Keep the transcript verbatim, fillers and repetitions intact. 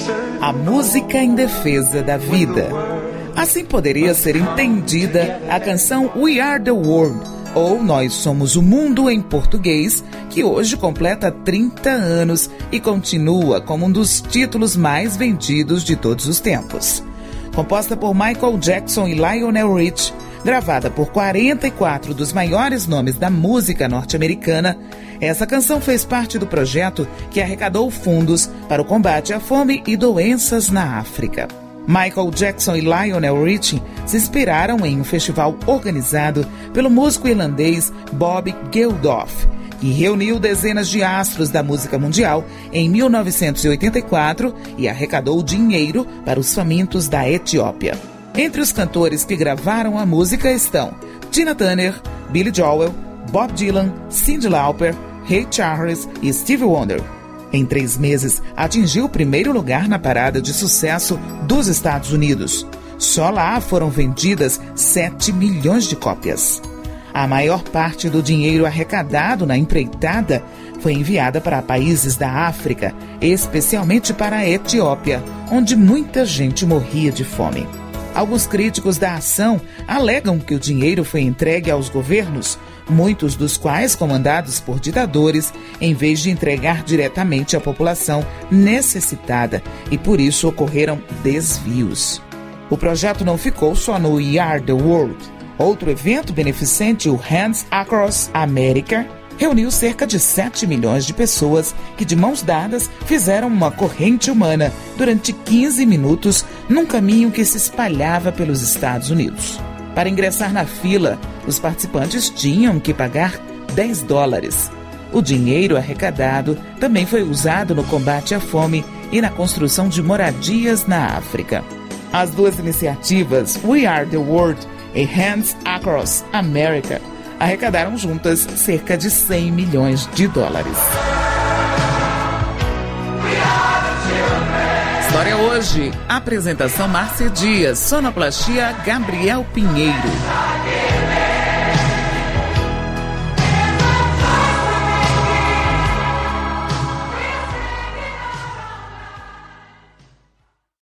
A música em defesa da vida. Assim poderia ser entendida a canção We Are the World, ou Nós Somos o Mundo em português, que hoje completa trinta anos e continua como um dos títulos mais vendidos de todos os tempos. Composta por Michael Jackson e Lionel Richie, gravada por quarenta e quatro dos maiores nomes da música norte-americana, essa canção fez parte do projeto que arrecadou fundos para o combate à fome e doenças na África. Michael Jackson e Lionel Richie se inspiraram em um festival organizado pelo músico irlandês Bob Geldof, que reuniu dezenas de astros da música mundial em mil novecentos e oitenta e quatro e arrecadou dinheiro para os famintos da Etiópia. Entre os cantores que gravaram a música estão Tina Turner, Billy Joel, Bob Dylan, Cyndi Lauper, Ray Charles e Stevie Wonder. Em três meses, atingiu o primeiro lugar na parada de sucesso dos Estados Unidos. Só lá foram vendidas sete milhões de cópias. A maior parte do dinheiro arrecadado na empreitada foi enviada para países da África, especialmente para a Etiópia, onde muita gente morria de fome. Alguns críticos da ação alegam que o dinheiro foi entregue aos governos, muitos dos quais comandados por ditadores, em vez de entregar diretamente à população necessitada, e por isso ocorreram desvios. O projeto não ficou só no We Are the World. Outro evento beneficente, o Hands Across America, reuniu cerca de sete milhões de pessoas que, de mãos dadas, fizeram uma corrente humana durante quinze minutos num caminho que se espalhava pelos Estados Unidos. Para ingressar na fila, os participantes tinham que pagar dez dólares. O dinheiro arrecadado também foi usado no combate à fome e na construção de moradias na África. As duas iniciativas, We Are the World e Hands Across America, arrecadaram juntas cerca de cem milhões de dólares. História hoje. Apresentação Márcia Dias. Sonoplastia Gabriel Pinheiro.